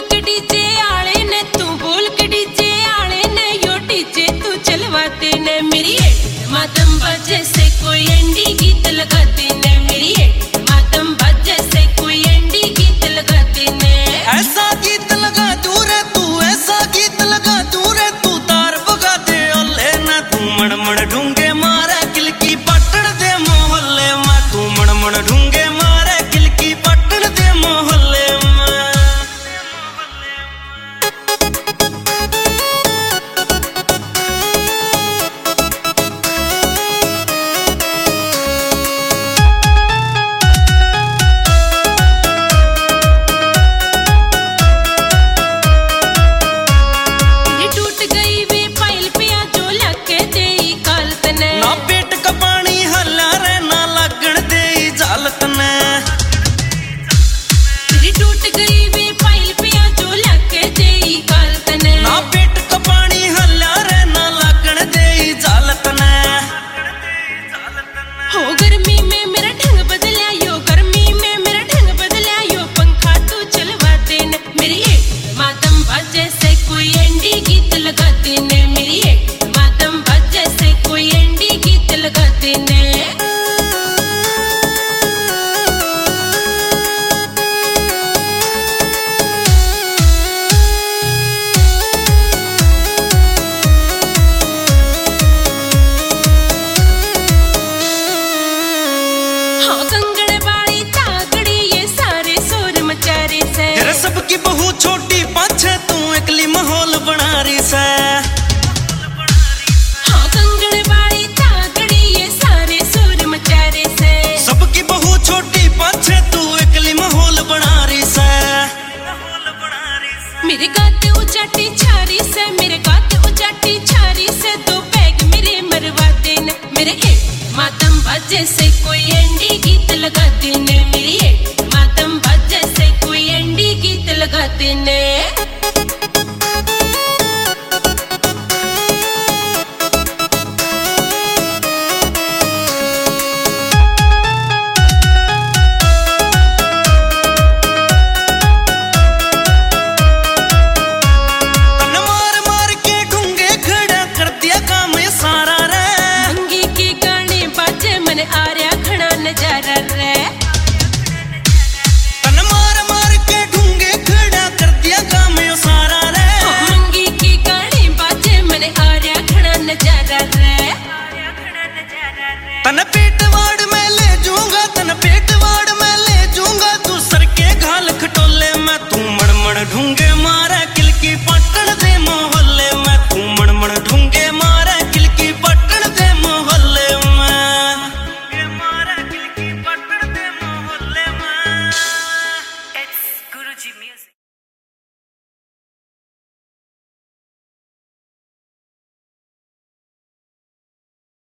के डीजे आले ने, तू बोल के डीजे आले ने, यो डीजे तू चलवाते ने। मेरी मातम बाजे से कोई एंडी गीत लगाते ने, मेरी मातम बाजे से कोई एंडी गीत लगाते ने। ऐसा गीत लगा तू रे तू, ऐसा गीत लगा तू रे तू, तार बगा दे ओले ना तू मड़ ढूंगे मारे किलकी पटड़ दे मोहल्ले में, तू मड़ ढूंगे मारे किलकी पटड़ दे मोहल्ले में। ना पेट का पानी हल्ला रे ना लगन दे जालत ने, तेरी टूट गई वे पाइल पिया जो लके दे गालत ने। ना पेट का पानी हल्ला रे ना लगन दे जालत ने। हो गर्मी में मेरा ढंग बदला यो, गर्मी में मेरा ढंग बदला यो, पंखा तू चलवाते ने। मेरी मातम बाजे से कोई एंडी गीत लगाते ने, मेरी मातम बाजे से कोई एंडी गीत लगाते ने। हाँ कंगड़ बाड़ी तागड़ी ये सारे शोर मचा रे से, तेरे सबकी बहू छोटी पाछे तू एकली माहौल बना रही से। हाँ कंगड़ बाड़ी तागड़ी ये सारे शोर मचा रे से, सबकी बहू छोटी पाछे तू एकली माहौल बना रही से। मेरे गाते उचाटी छारी से, मेरे गाते उचाटी छारी से, दो पैग मेरे मरवाते ने। मेरे मातम बाजे से कोई एंडी गीत लगाते ने, मेरी मातम बाजे से कोई एंडी गीत लगाते ने।